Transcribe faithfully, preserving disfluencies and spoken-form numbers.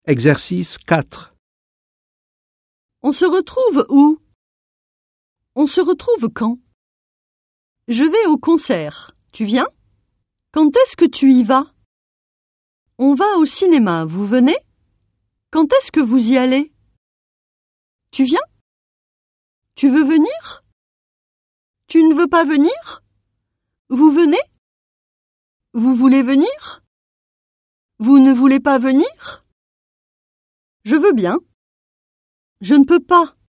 Exercice quatre. On se retrouve où? On se retrouve quand? Je vais au concert. Tu viens? Quand est-ce que tu y vas? On va au cinéma. Vous venez? Quand est-ce que vous y allez? Tu viens? Tu veux venir? Tu ne veux pas venir? Vous venez? Vous voulez venir? Vous ne voulez pas venir? Je veux bien. Je ne peux pas.